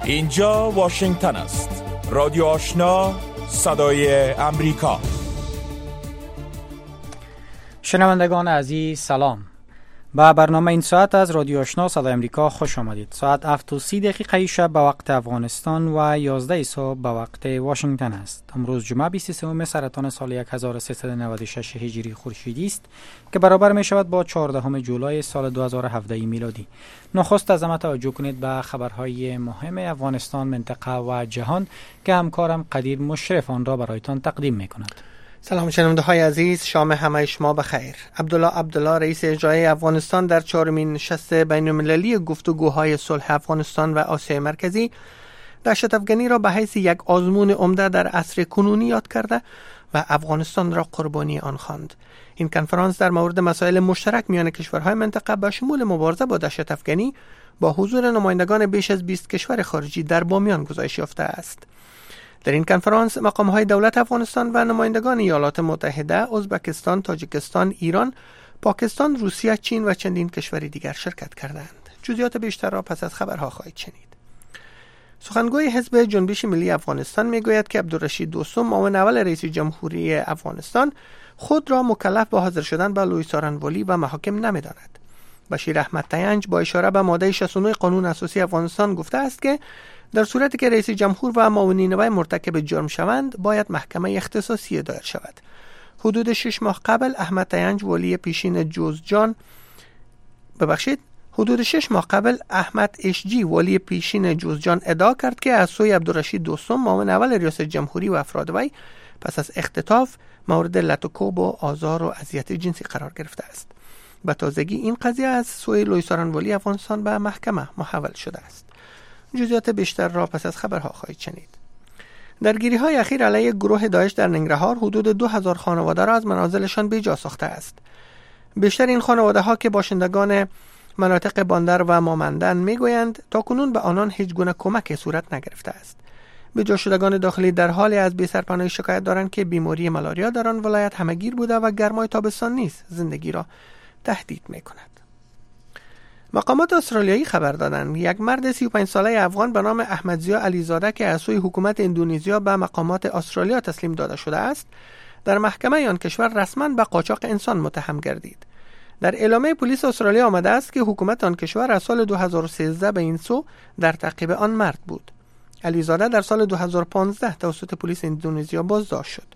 اینجا واشنگتن است. رادیو آشنا، صدای امریکا. شنوندگان عزیز سلام. با برنامه این ساعت از رادیو آشنا صدای امریکا خوش آمدید. ساعت 7:30 شب به وقت افغانستان و 11 صبح به وقت واشنگتن است. امروز جمعه 23 سرطان سال 1396 هجری خورشیدی است که برابر می شود با 14 جولای سال 2017 میلادی. نخست از همه توجه کنید به خبرهای مهم افغانستان، منطقه و جهان که همکارم قدیر مشرف آن را برایتان تقدیم می کند. سلام شنونده های عزیز، شام همه شما بخیر. عبدالله رئیس اجرایی افغانستان در 4مین نشست بین المللی گفتگوهای صلح افغانستان و آسیای مرکزی دهشت افغانی را به حیث یک آزمون عمده در عصر کنونی یاد کرده و افغانستان را قربانی آن خواند. این کنفرانس در مورد مسائل مشترک میان کشورهای منطقه به شمول مبارزه با دهشت افغانی با حضور نمایندگان بیش از 20 کشور خارجی در بامیان گزارش یافته است. در این کنفرانس مقام‌های دولت افغانستان و نمایندگان ایالات متحده، ازبکستان، تاجیکستان، ایران، پاکستان، روسیه، چین و چندین کشور دیگر شرکت کردند. جزئیات بیشتر را پس از خبرها خواهید شنید. سخنگوی حزب جنبش ملی افغانستان میگوید که عبدالرشید دوستم، معاون اول رئیس جمهوری افغانستان، خود را مکلف به حاضر شدن به لوی سارنوالی و محاکم نمی‌داند. بشیر احمد تینج با اشاره به ماده 69 قانون اساسی افغانستان گفته است که در صورتی که رئیس جمهور و معاونین وی مرتکب جرم شوند باید محکمه اختصاصی دایر شود. حدود 6 ماه قبل احمد اشجی والی پیشین جوزجان ادعا کرد که از سوی عبدالرشید دوستم، معاون اول ریاست جمهوری و افراد وی، پس از اختطاف مورد لط و کوب و آزار و اذیت جنسی قرار گرفته است. به تازگی این قضیه از سوی لوی سارنوالی افغانستان به محکمه محول شده است. جزئیات بیشتر را پس از خبرها خواهید شنید. درگیری‌های اخیر علیه گروه داعش در ننگرهار حدود 2000 خانواده را از منازلشان بیجا ساخته است. بیشتر این خانواده‌ها که باشندگان مناطق باندر و مامندن میگویند تاکنون به آنان هیچ گونه کمک صورت نگرفته است. بیجا شدگان داخلی در حالی از بی‌سرپناهی شکایت دارند که بیماری مالاریا در آن ولایت همه‌گیر بوده و گرمای تابستان نیز زندگی را تهدید می‌کند. مقامات استرالیایی خبر دادند یک مرد 35 ساله افغان به نام احمدزیا علیزاده که از سوی حکومت اندونزیا به مقامات استرالیا تسلیم داده شده است، در محکمه آن کشور رسما به قاچاق انسان متهم گردید. در اعلامیه پلیس استرالیا آمده است که حکومت آن کشور از سال 2013 به این سو در تعقیب آن مرد بود. علیزاده در سال 2015 توسط پلیس اندونزیا بازداشت شد.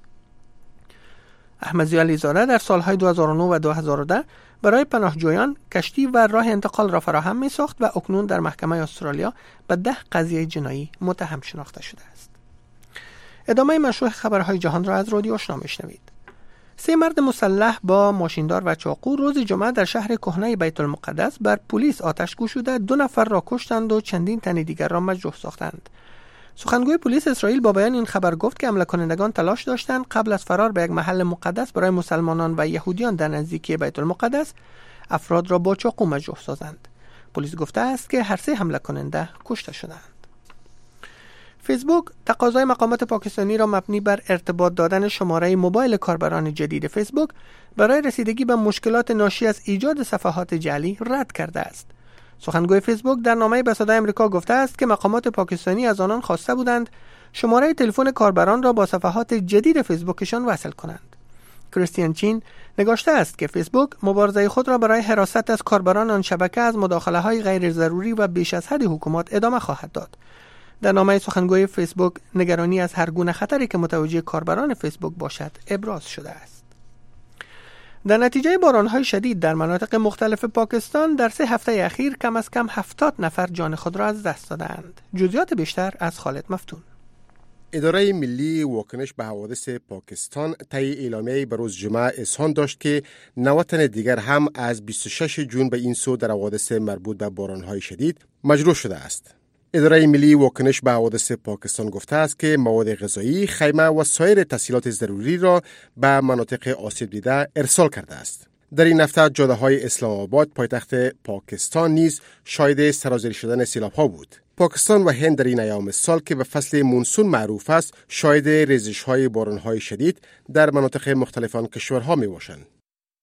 احمدزیا علیزاده در سالهای 2009 و 2010 برای پناهجویان کشتی و راه انتقال را فراهم می ساخت و اکنون در محکمه استرالیا به 10 قضیه جنایی متهم شناخته شده است. ادامه مشروع خبرهای جهان را از رادیو آشنا میشنوید. 3 مرد مسلح با ماشیندار و چاقو روز جمعه در شهر کهنه بیت المقدس بر پلیس آتش گشوده 2 نفر را کشتند و چندین تن دیگر را مجروح ساختند. سخنگوی پلیس اسرائیل با بیان این خبر گفت که حمله کنندگان تلاش داشتند قبل از فرار به یک محل مقدس برای مسلمانان و یهودیان در نزدیکی بیت المقدس افراد را با چاقو مجروح سازند. پلیس گفته است که هر 3 حمله کننده کشته شدند. فیسبوک تقاضای مقامات پاکستانی را مبنی بر ارتباط دادن شماره موبایل کاربران جدید فیسبوک برای رسیدگی به مشکلات ناشی از ایجاد صفحات جعلی رد کرده است. سخنگوی فیسبوک در نامه‌ای به صدای آمریکا گفته است که مقامات پاکستانی از آنان خواسته بودند شماره تلفن کاربران را با صفحات جدید فیسبوکشان وصل کنند. کریستیان چین نگاشته است که فیسبوک مبارزه خود را برای حراست از کاربران آن شبکه از مداخله‌های غیر ضروری و بیش از حد حکومت ادامه خواهد داد. در نامه سخنگوی فیسبوک نگرانی از هر گونه خطری که متوجه کاربران فیسبوک باشد ابراز شده است. در نتیجه باران‌های شدید در مناطق مختلف پاکستان در 3 هفته اخیر کم از کم 70 نفر جان خود را از دست دادند. جزئیات بیشتر از خالد مفتون. اداره ملی واکنش به حوادث پاکستان طی اعلامیه‌ای به روز جمعه اظهار داشت که 90 تن دیگر هم از 26 جون به این سو در حوادث مربوط به باران‌های شدید مجروح شده است. اداره ملی واکنش به حوادث پاکستان گفته است که مواد غذایی، خیمه و سایر تسهیلات ضروری را به مناطق آسیب دیده ارسال کرده است. در این هفته جاده‌های اسلام آباد پایتخت پاکستان نیز شاهد سرازیر شدن سیلاب‌ها بود. پاکستان و هند در این ایام سال که به فصل مونسون معروف است، شاهد ریزش‌های باران‌های شدید در مناطق مختلف آن کشورها می‌باشند.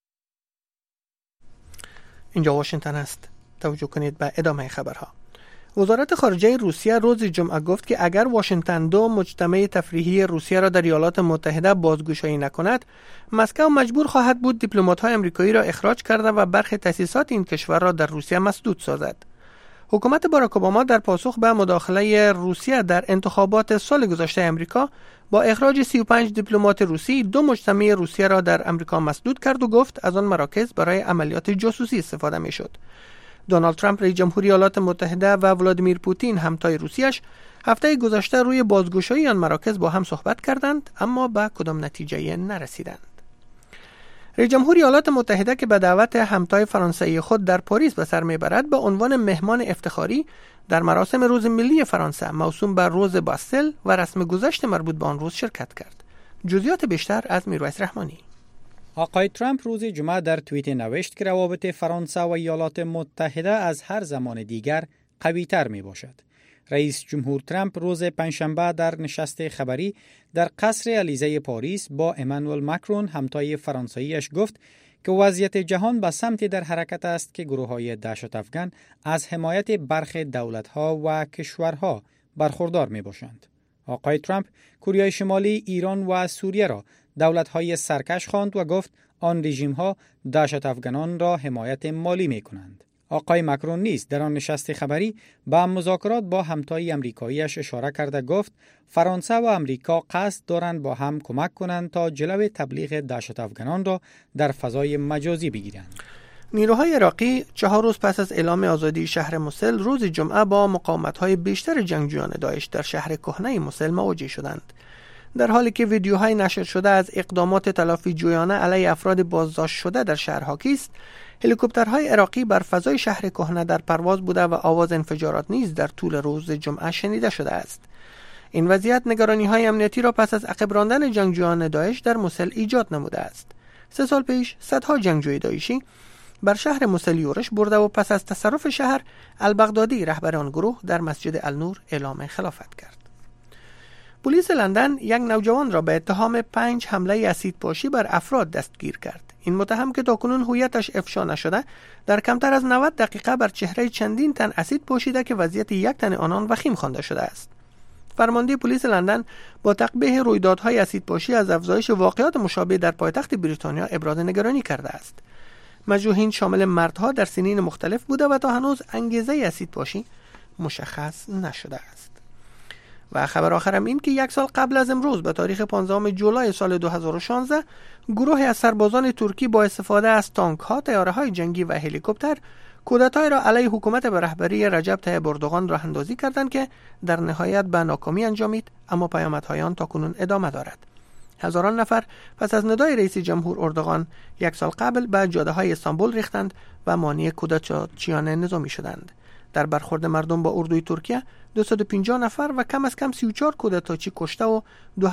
اینجا واشنگتن است. توجه کنید به ادامه خبرها. وزارت خارجه روسیه روز جمعه گفت که اگر واشنگتن 2 مجتمع تفریحی روسیه را در ایالات متحده بازگشایی نکند، مسکو مجبور خواهد بود دیپلمات‌های آمریکایی را اخراج کرده و برخی تأسیسات این کشور را در روسیه مسدود سازد. حکومت باراک اوباما در پاسخ به مداخله روسیه در انتخابات سال گذشته آمریکا با اخراج 35 دیپلمات روسی 2 مجتمع روسیه را در آمریکا مسدود کرد و گفت از آن مراکز برای عملیات جاسوسی استفاده می‌شد. دونالد ترامپ رئیس جمهوری ایالات متحده و ولادیمیر پوتین همتای روسیه‌اش هفته گذشته روی بازگشایی آن مراکز با هم صحبت کردند، اما به کدام نتیجه نرسیدند. رئیس جمهوری ایالات متحده که به دعوت همتای فرانسوی خود در پاریس به سر میبرد به عنوان مهمان افتخاری در مراسم روز ملی فرانسه موسوم بر روز باستل و رسم گذشت مربوط به آن روز شرکت کرد. جزئیات بیشتر از میرویس رحمانی. آقای ترامپ روز جمعه در توییت نوشت که روابط فرانسه و ایالات متحده از هر زمان دیگر قوی‌تر می باشد. رئیس جمهور ترامپ روز پنجشنبه در نشست خبری در قصر الیزه پاریس با امانوئل ماکرون همتای فرانسویش گفت که وضعیت جهان به سمتی در حرکت است که گروه‌های دهشت افکن از حمایت برخی دولت‌ها و کشورها برخوردار می‌باشند. آقای ترامپ کره شمالی، ایران و سوریه را دولت‌های سرکش خواند و گفت آن رژیم‌ها دهشت افکنان را حمایت مالی می‌کنند. آقای ماکرون نیز در آن نشست خبری با مذاکرات با همتای آمریکایی‌اش اشاره کرده گفت فرانسه و آمریکا قصد دارند با هم کمک کنند تا جلوی تبلیغ دهشت افکنان را در فضای مجازی بگیرند. نیروهای عراقی 4 روز پس از اعلام آزادی شهر موسل روز جمعه با مقاومت‌های بیشتر جنگجویان داعش در شهر کهنه موسل مواجه شدند. در حالی که ویدیوهای نشر شده از اقدامات تلافی جویانه علیه افراد بازداشت شده در شهر حاکی است، هلیکوپترهای عراقی بر فضای شهر کهنه در پرواز بوده و آواز انفجارات نیز در طول روز جمعه شنیده شده است. این وضعیت نگرانی‌های امنیتی را پس از عقب راندن جنگجویان داعش در موسل ایجاد نموده است. 3 سال پیش صدها جنگجوی داعشی بر شهر موسل یورش برده و پس از تصرف شهر البغدادی رهبر آن گروه در مسجد النور اعلام خلافت کرد. پلیس لندن یک نوجوان را به اتهام 5 حمله اسیدپاشی بر افراد دستگیر کرد. این متهم که تاکنون هویتش افشا نشده در کمتر از 90 دقیقه بر چهره چندین تن اسید پاشیده که وضعیت یک تن آنان وخیم خوانده شده است. فرمانده پلیس لندن با تقبیح رویدادهای اسیدپاشی از افزایش واقعات مشابه در پایتخت بریتانیا ابراز نگرانی کرده است. مجروحین شامل مردها در سنین مختلف بوده و تا هنوز انگیزه اسیدپاشی مشخص نشده است. و خبر آخرم این که 1 سال قبل از امروز به تاریخ 15 جولای سال 2016 گروهی از سربازان ترکی با استفاده از تانک‌ها، طیاره‌های جنگی و هلیکوپتر کودتای را علیه حکومت به رهبری رجب طیب اردوغان راه اندازی کردند که در نهایت به ناکامی انجامید، اما پیامدهای آن تاکنون ادامه دارد. هزاران نفر پس از ندای رئیس جمهور اردوغان 1 سال قبل به جاده‌های استانبول ریختند و مانع کودتاچیان نظامی شدند. در برخورد مردم با اردوی ترکیه 250 نفر و کم از کم 34 کودتاچی کشته و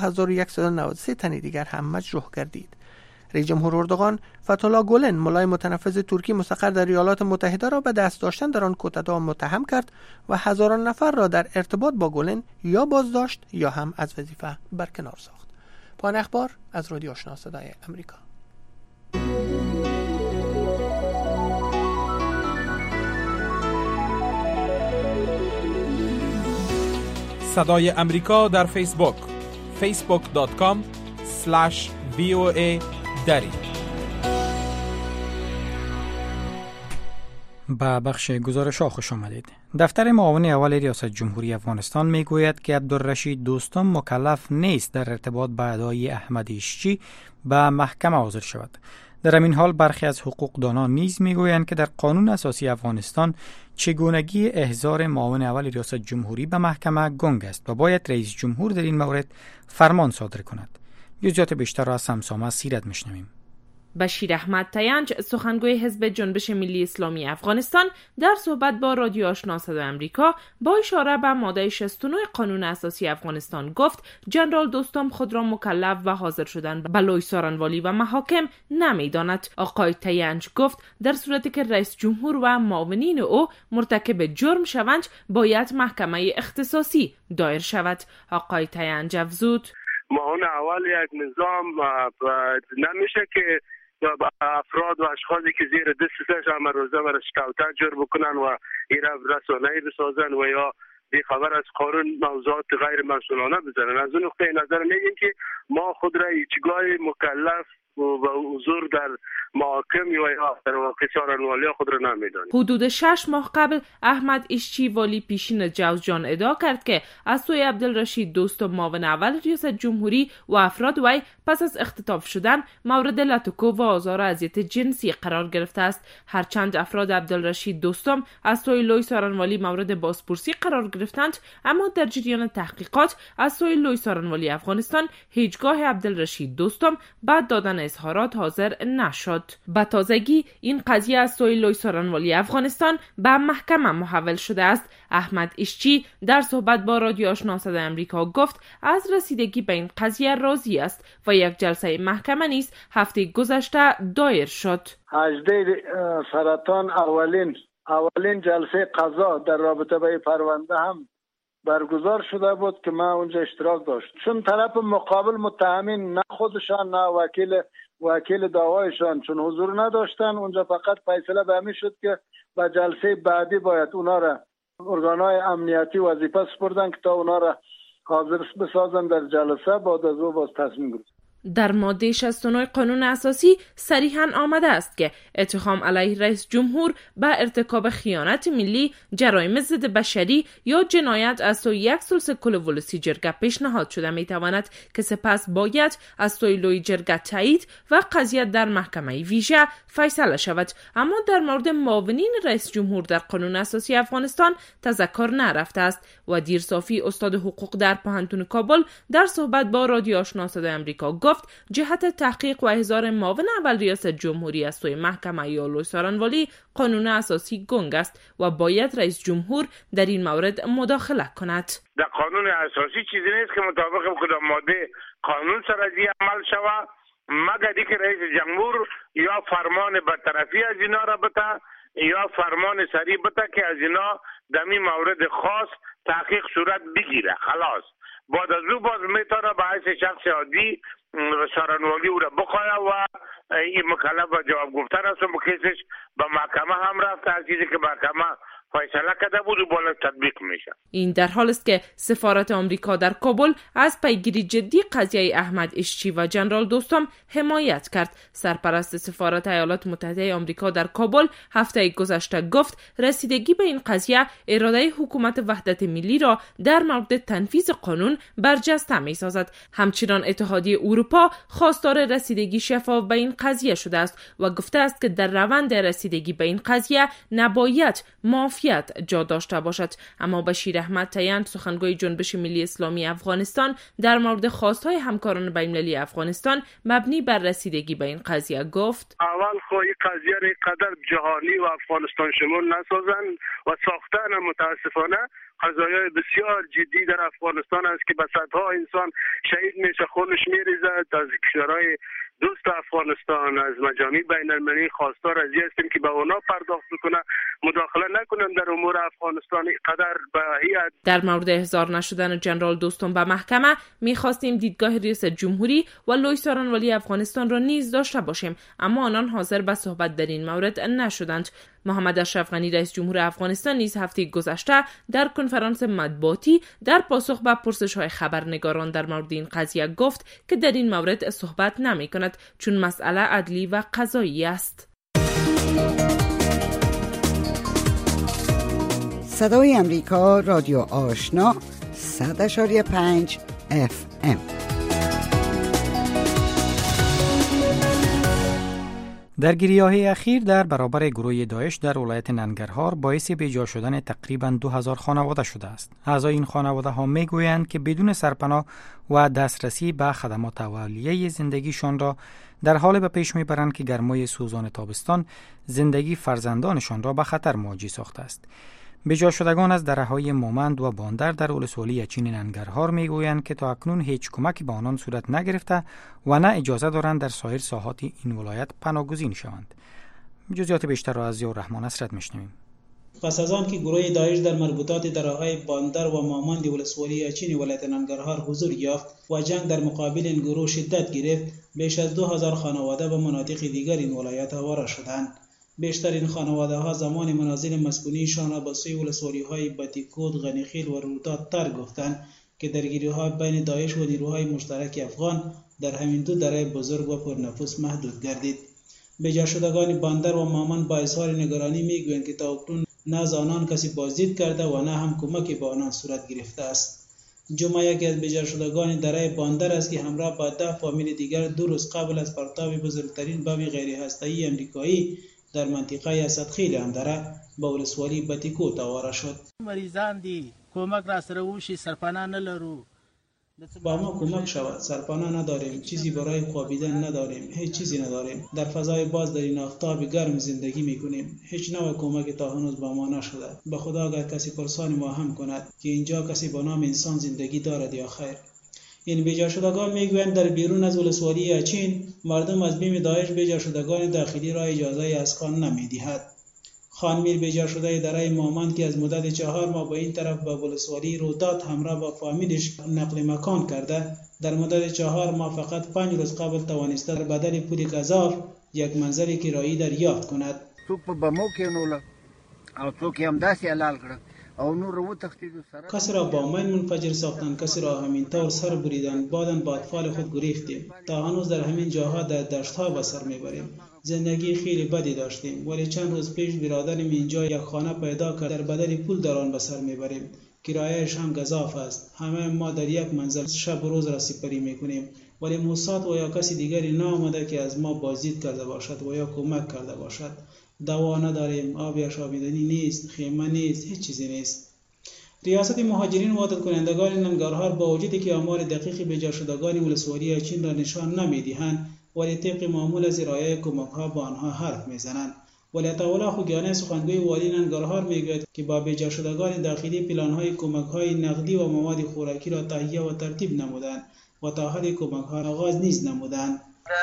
2193 تن دیگر هم مجروح گردید. رئیس جمهور اردوغان فتح‌الله گولن ملای متنفذ ترکی مستقر در ایالات متحده را به دست داشتن در آن کودتا متهم کرد و هزاران نفر را در ارتباط با گولن یا بازداشت یا هم از وظیفه برکنار ساخت. پایان اخبار از رادیو آشنا صدای امریکا. صدای امریکا در فیسبوک facebook.com/VOA دری. با بخش گزارش ها خوش آمدید. دفتر معاون اول ریاست جمهوری افغانستان می گوید که عبدالرشید دوستم مکلف نیست در ارتباط با ادعای احمد ایشچی به محکمه حاضر شود. در همین حال برخی از حقوقدانان نیز میگویند که در قانون اساسی افغانستان چگونگی احضار معاون اول ریاست جمهوری به محکمه گنگ است و باید رئیس جمهور در این مورد فرمان صادر کند. جزئیات بیشتر را از سمسامه سیرت میشنویم. بشیر احمد تینج سخنگوی حزب جنبش ملی اسلامی افغانستان در صحبت با رادیو آشنا صدای آمریکا با اشاره به ماده 69 قانون اساسی افغانستان گفت جنرال دوستم خود را مکلف و حاضر شدن به لوی سارنوالی و محاکم نمیداند. آقای تینج گفت در صورتی که رئیس جمهور و معاونین او مرتکب جرم شوند باید محکمه اختصاصی دایر شود. آقای تینج افزود معاون اول یک نظام نمیشه که و افراد و اشخاصی که زیر دستش هم روزه و شکایت جور بکنن و ایره رسانه‌ای بسازن و یا خبر از قانون موضوعات غیر مسئولانه بزنن. از اون نقطه نظر میگیم که ما خود را هیچگاه مکلف و حضور در محاکم یا در واقع سارنوالی خود را نمیدانیم. حدود 6 ماه قبل احمد ایشچی والی پیشین جوزجان ادعا کرد که از سوی عبدالرشید دوستم معاون اول ریاست جمهوری و افراد وی پس از اختطاف شدن مورد لطکو و آزار و اذیت جنسی قرار گرفته است. هرچند افراد عبدالرشید دوستم از سوی لوی سارنوالی مورد بازپرسی قرار گرفتند، اما در جریان تحقیقات از سوی لوی سارنوالی افغانستان هیچگاه عبدالرشید دوستم بعد دادن اظهارات حاضر نشد. به تازگی این قضیه از سوی لوی سارنوالی افغانستان به محکمه محول شده است. احمد ایشچی در صحبت با رادیو آشنا صدای آمریکا گفت از رسیدگی به این قضیه راضی است و یک جلسه محکمه نیز هفته گذشته دایر شد. هجده سرطان اولین جلسه قضا در رابطه با پرونده هم برگزار شده بود که من اونجا اشتراک داشت. چون طرف مقابل متهمین نه خودشان نه وکیل دعوایشان چون حضور نداشتن، اونجا فقط فیصله به همین شد که به جلسه بعدی باید اونا را ارگانهای امنیتی وظیفه سپردن که تا اونا را حاضر بسازن در جلسه. بعد از او باز تصمیم گرفت. در ماده 69 قانون اساسی صریحاً آمده است که اتهام علیه رئیس جمهور به ارتکاب خیانت ملی، جرایم ضد بشری یا جنایت از سوی یک ثلث کل ولسی جرگه پیشنهاد شده میتواند که سپس باید از سوی لوی جرگه تایید و قضیه در محکمه ویژه فیصله شود. اما در مورد معاونین رئیس جمهور در قانون اساسی افغانستان تذکر نرفته است و دیرصافی استاد حقوق در پوهنتون کابل در صحبت با رادیو آشنا صدای آمریکا گفت جهت تحقیق و احضار معاون اول ریاست جمهوری از سوی محکمه یا لوی سارنوالی قانون اساسی گنگ است و باید رئیس جمهور در این مورد مداخله کند. در قانون اساسی چیزی نیست که مطابق کدام ماده قانون سرازی عمل شود مگر اینکه رئیس جمهور یا فرمان برطرفی از اینا را بده یا فرمان سریع بده که از اینا در این مورد خاص تحقیق صورت بگیره. خلاص بعد از او باز میتونه به حیث شخص عادی سارنوالی او را بخواه و این مکلف به جواب گفتن است و کیسش به محکمه هم رفته. هر چیزی که محکمه فیصله کرده بود و بالا تطبیق میشه. این در حال است که سفارت آمریکا در کابل از پیگیری جدی قضیه احمد ایشچی و جنرال دوستم حمایت کرد. سرپرست سفارت ایالات متحده آمریکا در کابل هفته گذشته گفت رسیدگی به این قضیه اراده حکومت وحدت ملی را در مورد تنفیذ قانون برجسته می‌سازد. همچنین اتحادیه اروپا خواستار رسیدگی شفاف به این قضیه شده است و گفته است که در روند رسیدگی به این قضیه نباید مافیت جا داشته باشد. اما بشیر احمد تیان سخنگوی جنبش ملی اسلامی افغانستان در مورد خواستهای همکاران بین‌المللی افغانستان مبنی بر رسیدگی به این قضیه گفت اول این قضیه را قدر جهانی و افغانستان شمول نسازن و ساختن متاسفانه قضایای بسیار جدی در افغانستان است که به صدها انسان شهید میشه، خونش میریزه. از کشورهای دوست افغانستان از مجامع بین‌المللی خواستار از هستیم که به اونا پرداخت بکنه، مداخله نکنن در امور افغانستان. قدر به هیئت در مورد احضار نشدن جنرال دوستم به محکمه می‌خواستیم دیدگاه ریاست جمهوری و لوی سارنوالی افغانستان را نیز داشته باشیم، اما آنان حاضر به صحبت در این مورد نشدند. محمد اشرف غنی رئیس جمهور افغانستان نیز هفته گذشته در کنفرانس مطبوعاتی در پاسخ به پرسش‌های خبرنگاران در مورد این قضیه گفت که در این مورد صحبت نمی‌کند چون مسئله عدلی و قضایی است. صدای امریکا رادیو آشنا 100.5 FM. درگیری‌های اخیر در برابر گروه داعش در ولایت ننگرهار باعث بیجا شدن تقریباً 2000 خانواده شده است. اعضای این خانواده ها میگویند که بدون سرپناه و دسترسی به خدمات اولیه زندگیشان را در حال به پیش میبرند که گرمای سوزان تابستان زندگی فرزندانشان را به خطر مواجه ساخته است. بیجا شدگان از دره‌های مومند و باندر در ولسوالی اچین ننگرهار میگویند که تا اکنون هیچ کمکی به آنان صورت نگرفته و نه اجازه دارند در سایر ساحات این ولایت پناهگزین شوند. جزئیات بیشتر را از ضیاءالرحمن اسرت میشنویم. پس از آن که گروه داعش در مربوطات دراهای باندر و مامند ولسوالی اچین ولایت ننگرهار حضور یافت و جنگ در مقابل این گروه شدت گرفت، بیش از 2000 خانواده به مناطق دیگر این ولایت آواره شدند. بیشتر این خانواده ها زمان منازل مسکونیشان را به سوی ولسوالی های بتیکود، غنیخیل و رودات تر گفتند که درگیری ها بین داعش و نیروهای مشترک افغان در همین دو دره بزرگ و پرنفوذ محدود گردید. بجا شدگان باندر و مامان با اظهار نگرانی میگویند که تا اکنون نه از آنان کسی بازدید کرده و نه هم کمکی به آنان صورت گرفته است. جمعه یکی از بجا شدگان دره باندر است که همراه با 10 فامیل دیگر 2 روز قبل از پرتاب بزرگترین بمب غیر هسته‌ای امریکایی در منطقه اسدخیل اندره به ولسوالی بتیکوت آواره شد. مریضان دی کمک را سره وشي سرپناه نلرو، با ما کمک شود. سرپناه نداریم، چیزی برای خوابیدن نداریم، هیچ چیزی نداریم. در فضای باز در این آفتاب گرم زندگی میکنیم. هیچ نوع کمک تا هنوز با ما نشده. به خدا اگر کسی پرسان ما هم کند که اینجا کسی با نام انسان زندگی دارد یا خیر. این بیجا شدگان میگویند در بیرون از ولسوالی اچین مردم از بیم داعش بیجا شدگان داخلی را اجازه اسکان نمیدهد. خان میر بیجا شده دره مامند که از مدت 4 ماه به این طرف به ولسوالی رودات همراه با فامیلش نقل مکان کرده، در مدت 4 ماه فقط 5 روز قبل توانسته در بدل پول گزاف یک منزل کرایی دریافت کند. څوک په بمو کې نول او څوک هم داسې حلال کړ او نور رو تختید سره کسی را با مین منفجر ساختن، کسی را همین طور سر بریدن، بعداً با اطفال خود گریختیم. تا هنوز در همین جاها در دشت‌ها به سر میبریم. زندگی خیلی بدی داشتیم، ولی چند روز پیش برادرم اینجا یک خانه پیدا کرد، در بدل پول در آن به سر میبریم. کرایه‌اش هم گزاف است. همه ما در یک منزل شب و روز را سپری میکنیم، ولی موساد و یا کسی دیگری نآمده که از ما بازدید کرده باشد و یا کمک کرده باشد. دوا نداریم، آب یا آبیدنی نیست، خیمه نیست، هیچ چیزی نیست. ریاست مهاجرین و وادت کنندگان ننگرهار با وجودی که آمار دقیق به جا شدگان ولسوالی اچین را نشان نمیدهند، ولی طبق معمول از ارائه کمک‌ها با آنها حرف میزنند. ولی عطاالله خوگیانی سخنگوی والی ننگرهار میگوید که با به جا شدگان داخلی پلان‌های کمک‌های نقدی و مواد خوراکی را تهیه و ترتیب نمودند و تا حد کمک‌ها آغاز نیز نمودند.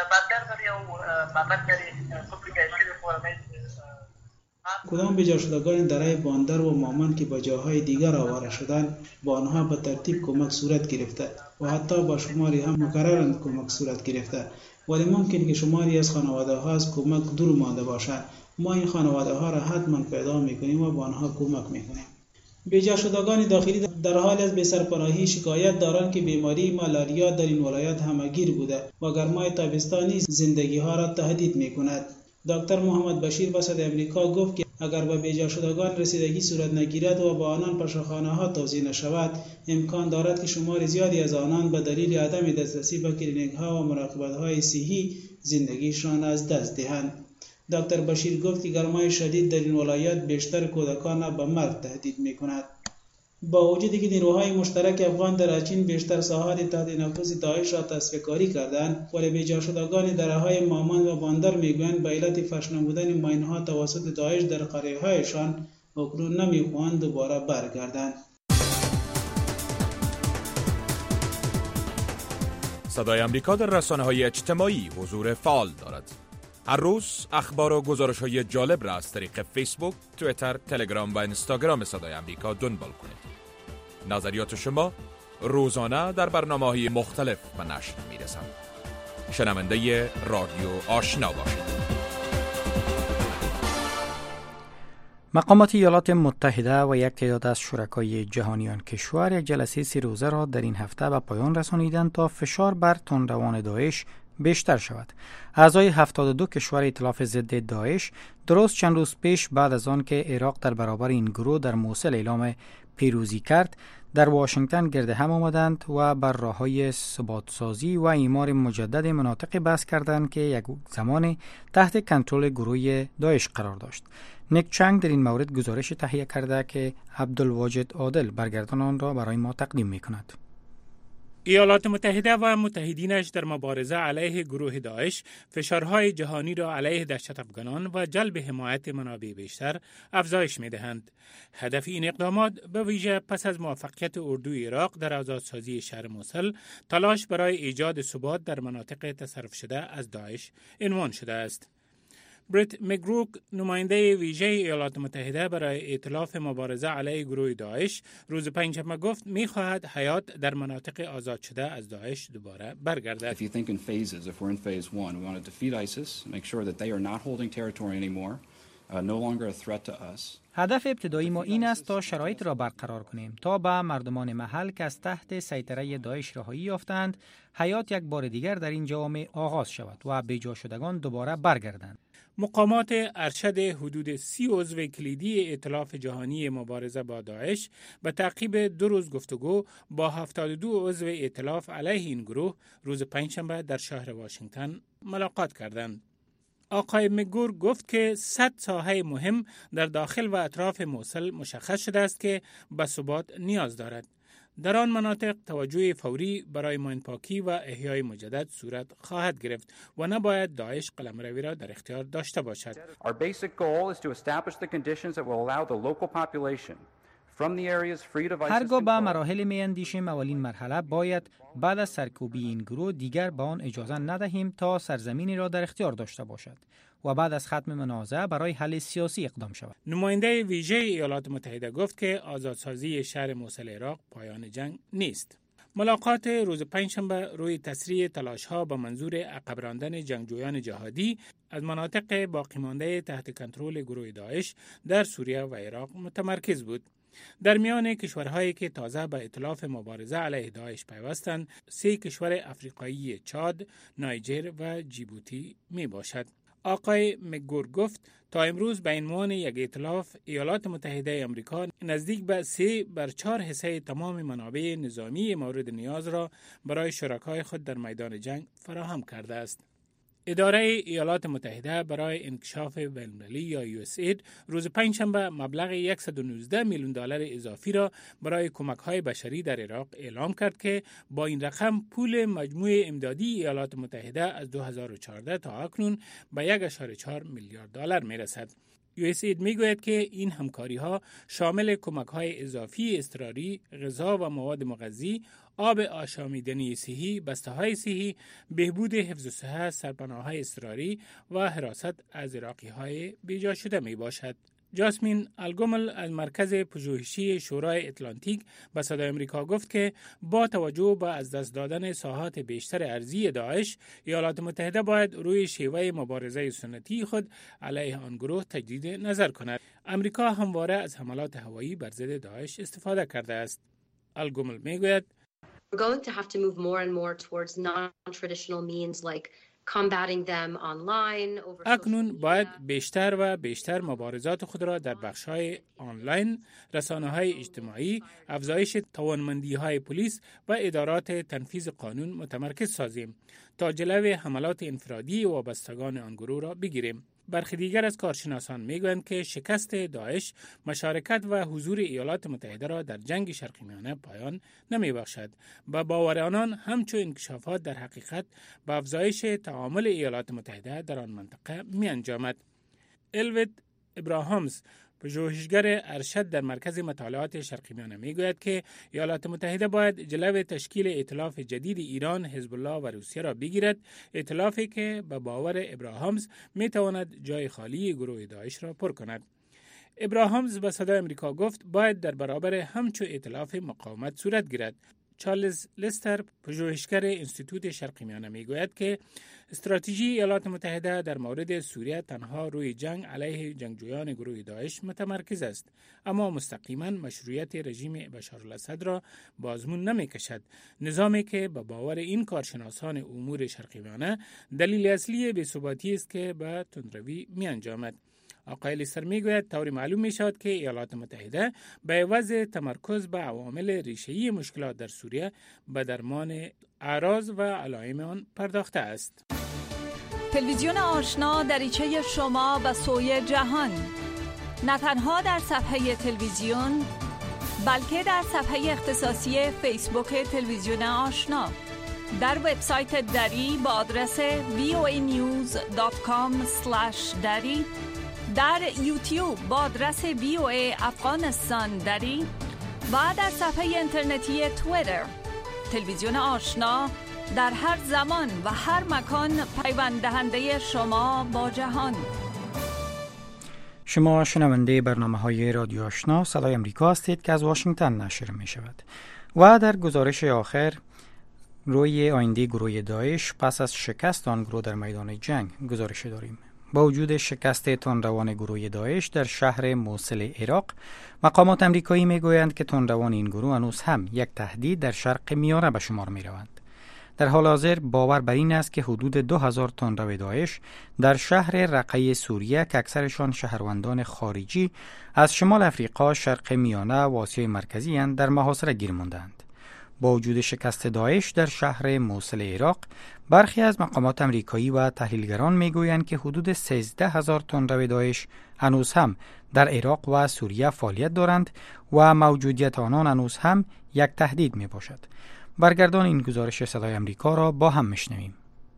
کدام به جا شدگان دره باندر و مامند که به جاهای دیگر آواره شدند با آنها به ترتیب کمک صورت گرفته و حتی با شماری هم مکررند کمک صورت گرفته، ولی ممکن که شماری از خانواده ها از کمک دور مانده باشند. ما این خانواده ها را حتما پیدا میکنیم و با آنها کمک میکنیم. به جا شدگان داخلی در حال از بی‌سرپناهی شکایت دارند که بیماری مالاریا در این ولایت همگیر بوده و گرمای تابستان نیز زندگی ها را تهدید میکند. دکتر محمد بشیر به صدای امریکا گفت که اگر به بیجا شدگان رسیدگی صورت نگیرد و با آنان پشخانه ها توزیع نشود، امکان دارد که شمار زیادی از آنان به دلیل عدم دسترسی به کلینیک ها و مراقبت های صحی زندگیشان از دست دهند. دکتر بشیر گفت که گرمای شدید در این ولایت بیشتر کودکان را به مرگ تهدید میکند. با وجودی که نیروهای مشترک افغان در اچین بیشتر ساحات تحت نفوذ داعش را تصفیه کاری کردند، ولی بیجا شدگان دره‌های مامند و باندر میگویند به علت فش نمودن ماین‌ها توسط داعش در قریه‌هایشان اکنون نمیخواهند دوباره برگردند. صدای امریکا در رسانه‌های اجتماعی حضور فعال دارد. هر روز اخبار و گزارش‌های جالب را از طریق فیسبوک، توییتر، تلگرام و اینستاگرام صدای امریکا دنبال کنید. نظریات شما روزانه در برنامه‌های مختلف به نشر می‌رسند. شنونده رادیو آشنا باشید. مقامات ایالات متحده و یک تعداد از شرکای جهانی آن کشور یک جلسه 3 روزه را در این هفته به پایان رسانیدند تا فشار بر تندروان داعش بیشتر شود. اعضای 72 کشور ائتلاف ضد داعش درست چند روز پیش بعد از آن که عراق در برابر این گروه در موصل اعلام پیروزی کرد، در واشنگتن گرد هم آمدند و بر راه‌های ثبات‌سازی و اعمار مجدد مناطق بحث کردند که یک زمان تحت کنترل گروه داعش قرار داشت. نیک چنگ در این مورد گزارش تهیه کرده که عبدالواجد عادل برگردان آن را برای ما تقدیم می‌کند. ایالات متحده و متحدینش در مبارزه علیه گروه داعش فشارهای جهانی را علیه دهشت افغانان و جلب حمایت منابع بیشتر افزایش می‌دهند. هدف این اقدامات به ویژه پس از موفقیت اردوی عراق در آزادسازی شهر موصل، تلاش برای ایجاد ثبات در مناطق تصرف شده از داعش عنوان شده است. بریت مگروک نماینده ویژه ایالات متحده برای ائتلاف مبارزه علیه گروه داعش روز پنجشنبه گفت می‌خواهد حیات در مناطق آزاد شده از داعش دوباره برگردد. If you think in phases, if we're in phase 1, we want to defeat ISIS, make sure that they are not holding territory anymore, no longer a threat to us. هدف ابتدایی ما این است تا شرایط را برقرار کنیم تا به مردمان محل که از تحت سیطره داعش رهایی یافتند حیات یک بار دیگر در این جوامع آغاز شود و بیجا شدگان دوباره برگردند. مقامات ارشد حدود 30 عضو کلیدی ائتلاف جهانی مبارزه با داعش به تعقیب 2 روز گفتگو با 72 عضو ائتلاف علیه این گروه روز پنجشنبه در شهر واشنگتن ملاقات کردند. آقای مگور گفت که 100 ساحه مهم در داخل و اطراف موصل مشخص شده است که به ثبات نیاز دارد. در آن مناطق توجه فوری برای ماینپاکی و احیای مجدد صورت خواهد گرفت و نباید داعش قلمروی را در اختیار داشته باشد. Our basic goal is to establish the conditions that will allow the local population from the areas free of ISIS. هرگاه به مراحل می اندیشیم اولین مرحله باید بعد از سرکوبی این گروه دیگر به آن اجازه ندهیم تا سرزمینی را در اختیار داشته باشد و بعد از ختم منازعه برای حل سیاسی اقدام شود. نماینده ویژه ایالات متحده گفت که آزادسازی شهر موصل عراق پایان جنگ نیست. ملاقات روز پنجشنبه روی تسریع تلاش‌ها با منظور عقب راندن جنگجویان جهادی از مناطق باقی مانده تحت کنترل گروه داعش در سوریه و عراق متمرکز بود. در میان کشورهایی که تازه به ائتلاف مبارزه علیه داعش پیوستند 3 کشور افریقایی چاد، نایجر و جیبوتی می باشد. آقای مگور گفت تا امروز به عنوان یک ائتلاف ایالات متحده آمریکا نزدیک به 3/4 حصه تمام منابع نظامی مورد نیاز را برای شرکای خود در میدان جنگ فراهم کرده است. اداره ایالات متحده برای انکشاف بین‌المللی یا USAID روز پنجشنبه مبلغ $119 میلیون اضافی را برای کمک‌های بشری در عراق اعلام کرد که با این رقم پول مجموع امدادی ایالات متحده از 2014 تا اکنون به $1.4 میلیارد میرسد. USAID میگوید که این همکاری‌ها شامل کمک‌های اضافی اضطراری، غذا و مواد مغذی، آب آشامیدنی صحی، بسته‌های صحی، بهبود حفظ صحت، سرپناه‌های اضطراری و حراست از عراقی‌های بیجا شده میباشد. جاسمین الگومل از مرکز پژوهشی شورای اتلانتیک به صدای آمریکا گفت که با توجه به از دست دادن ساحات بیشتر ارضی داعش، ایالات متحده باید روی شیوه مبارزه سنتی خود علیه آن گروه تجدید نظر کند. آمریکا همواره از حملات هوایی بر ضد داعش استفاده کرده است. الگومل میگوید We're going to have to move more and more towards non-traditional means like combating them online over اکنون باید بیشتر و بیشتر مبارزات خود را در بخش‌های آنلاین، رسانه‌های اجتماعی، افزایش توانمندی‌های پلیس و ادارات تنفیذ قانون متمرکز سازیم تا جلوی حملات انفرادی وابستگان آن گروه را بگیریم. برخی دیگر از کارشناسان میگویند که شکست داعش مشارکت و حضور ایالات متحده را در جنگ شرقی میانه پایان نمیبخشد. با باور آنان همچون انکشافات در حقیقت به افزایش تعامل ایالات متحده در آن منطقه می انجامد. الوید ابراهامز پژوهشگر ارشد در مرکز مطالعات شرقی میانه میگوید که ایالات متحده باید جلو تشکیل ائتلاف جدید ایران، حزب الله و روسیه را بگیرد، ائتلافی که به باور ابراهامز میتواند جای خالی گروه داعش را پر کند. ابراهامز به صدای آمریکا گفت باید در برابر همچون ائتلاف مقاومت صورت گیرد. چارلز لستر پژوهشگر انستیتوت شرقی میانه میگوید که استراتژی ایالات متحده در مورد سوریه تنها روی جنگ علیه جنگجویان گروه داعش متمرکز است، اما مستقیما مشروعیت رژیم بشارالاسد را به آزمون نمیکشد، نظامی که به باور این کارشناسان امور شرقی میانه دلیل اصلی بی‌ثباتی است که به تندروی میانجامد. آقای لیستر میگوید طوری معلوم می شود که ایالات متحده به عوض تمرکز به عوامل ریشه‌ای مشکلات در سوریه به درمان اعراض و علائم آن پرداخته است. تلویزیون آشنا دریچه شما به سوی جهان، نه تنها در صفحه تلویزیون بلکه در صفحه اختصاصی فیسبوک تلویزیون آشنا، در وبسایت دری با آدرس voanews.com/dari، در یوتیوب با آدرس VOA افغانستان دری و در صفحه اینترنتی توییتر. تلویزیون آشنا در هر زمان و هر مکان پیوند دهنده شما با جهان. شما شنونده برنامه‌های رادیو آشنا صدای امریکا هستید که از واشنگتن نشر می شود و در گزارش آخر روی آینده گروه داعش پس از شکست آن گروه در میدان جنگ گزارش داریم. با وجود شکست تندروان گروه داعش در شهر موصل عراق، مقامات امریکایی میگویند که تندروان این گروه هنوز هم یک تهدید در شرق میانه به شمار می روند. در حال حاضر باور بر این است که حدود 2000 تندرو داعش در شهر رقه سوریه که اکثرشان شهروندان خارجی از شمال افریقا، شرق میانه و آسیای مرکزی اند در محاصره گیر ماندند. با وجود شکست داعش در شهر موصل عراق، برخی از مقامات امریکایی و تحلیلگران میگویند که حدود 13000 تندرو داعش هنوز هم در عراق و سوریه فعالیت دارند و موجودیت آنان هنوز هم یک تهدید می باشد. برگردان این گزارش صدای امریکا را با هم میشنویم.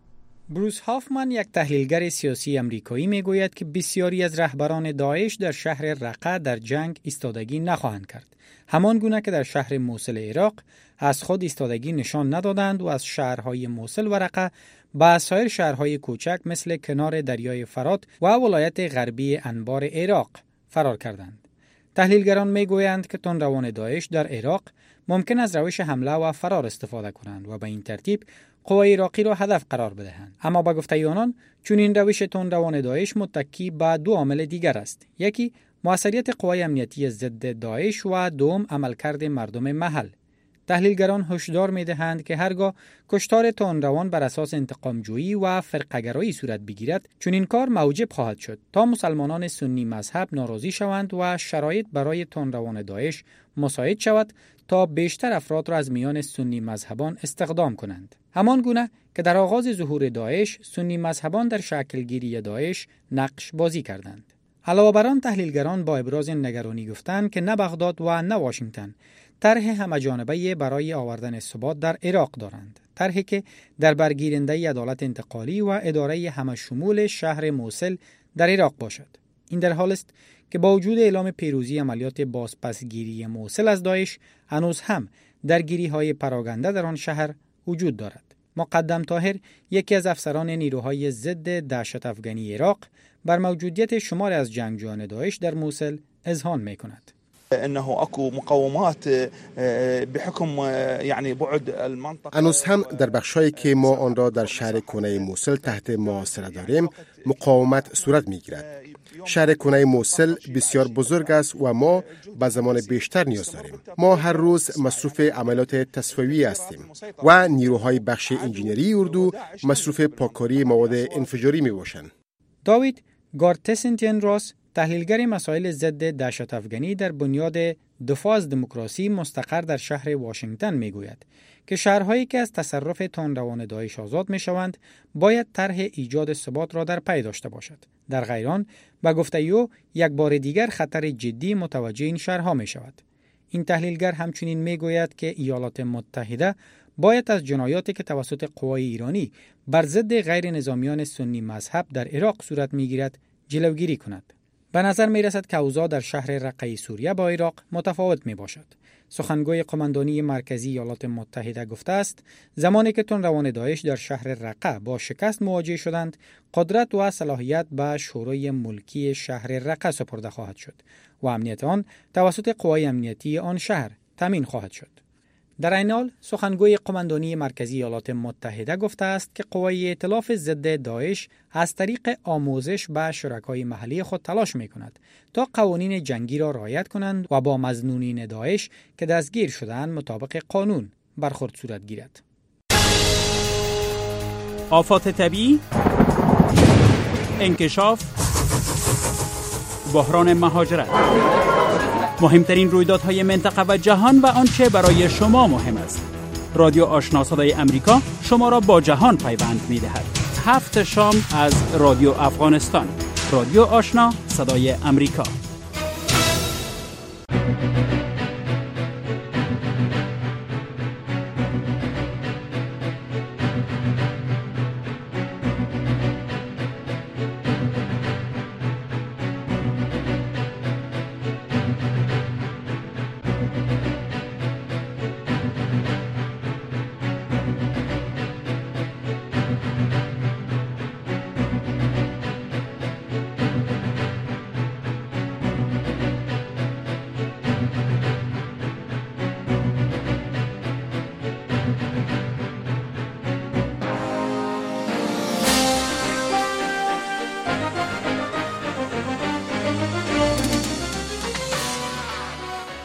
بروس هافمن، یک تحلیلگر سیاسی امریکایی، میگوید که بسیاری از رهبران داعش در شهر رقه در جنگ ایستادگی نخواهند کرد، همان گونه که در شهر موصل عراق از خود ایستادگی نشان ندادند و از شهرهای موصل و رقه به سایر شهرهای کوچک مثل کنار دریای فرات و ولایت غربی انبار عراق فرار کردند. تحلیلگران میگویند که تندروان داعش در عراق ممکن است روش حمله و فرار استفاده کنند و به این ترتیب قوای عراقی را هدف قرار بدهند. اما با گفته آنان، چون این روش تندروان داعش متکی به دو عامل دیگر است: یکی موثریت قوای امنیتی ضد داعش و دوم عملکرد مردم محل. تحلیلگران هشدار می‌دهند که هرگاه کشتار تندروان بر اساس انتقام‌جویی و فرقه‌گرایی صورت بگیرد، چون این کار موجب خواهد شد تا مسلمانان سنی مذهب ناراضی شوند و شرایط برای تندروان داعش مساعد شود تا بیشتر افراد را از میان سنی مذهبان استخدام کنند. همان گونه که در آغاز ظهور داعش، سنی مذهبان در شکلگیری داعش نقش بازی کردند. علاوه بر آن، تحلیلگران با ابراز نگرانی گفتند که نه بغداد و نه واشنگتن طرح همه‌جانبه برای آوردن ثبات در عراق دارند، طرحی که در برگیرنده عدالت انتقالی و اداره همه‌شمول شهر موصل در عراق باشد. این در حال است که با وجود اعلام پیروزی عملیات بازپسگیری موصل از داعش، هنوز هم درگیری‌های پراکنده در آن شهر وجود دارد. مقدم طاهر، یکی از افسران نیروهای ضد دهشت افغانی عراق، بر موجودیت شماری از جنگجویان داعش در موصل اذعان می‌کند. انه اكو مقاومات بحكم يعني بعد المنطقه. هنوز هم در بخشایی که ما آن را در شهر کنه موصل تحت محاصره داریم مقاومت صورت می‌گیرد. شهر کنه موصل بسیار بزرگ است و ما به زمان بیشتر نیاز داریم. ما هر روز مصروف عملیات تصفیه‌ای هستیم و نیروهای بخش انجینری اردو مصروف پاککاری مواد انفجاری میباشند. داوید گارتسنتین راس، تحلیلگر مسائل ضد دهشت افغانی در بنیاد دفاع از دموکراسی مستقر در شهر واشنگتن میگوید که شهرهایی که از تصرف تندروان داعش آزاد میشوند باید طرح ایجاد ثبات را در پی داشته باشد. در غیر آن، به گفته او، یک بار دیگر خطر جدی متوجه این شهرها می شود. این تحلیلگر همچنین میگوید که ایالات متحده باید از جنایاتی که توسط قوای ایرانی بر ضد غیر نظامیان سنی مذهب در عراق صورت میگیرد جلوگیری کند. به نظر می رسد که اوضاع در شهر رقه سوریه با عراق متفاوت می باشد. سخنگوی قماندانی مرکزی ایالات متحده گفته است زمانی که تندروان داعش در شهر رقه با شکست مواجه شدند، قدرت و صلاحیت به شورای ملکی شهر رقه سپرده خواهد شد و امنیت آن توسط قوای امنیتی آن شهر تامین خواهد شد. در این حال، سخنگوی قماندانی مرکزی ایالات متحده گفته است که قوای ائتلاف ضد داعش از طریق آموزش به شرکای محلی خود تلاش می‌کند تا قوانین جنگی را رعایت کنند و با مظنونین داعش که دستگیر شده‌اند مطابق قانون برخورد صورت گیرد. آفات طبیعی، انکشاف، بحران مهاجرت، مهمترین رویدادهای منطقه و جهان و آنچه برای شما مهم است. رادیو آشنا صدای امریکا شما را با جهان پیوند می‌دهد. 7 شام از رادیو افغانستان. رادیو آشنا صدای امریکا.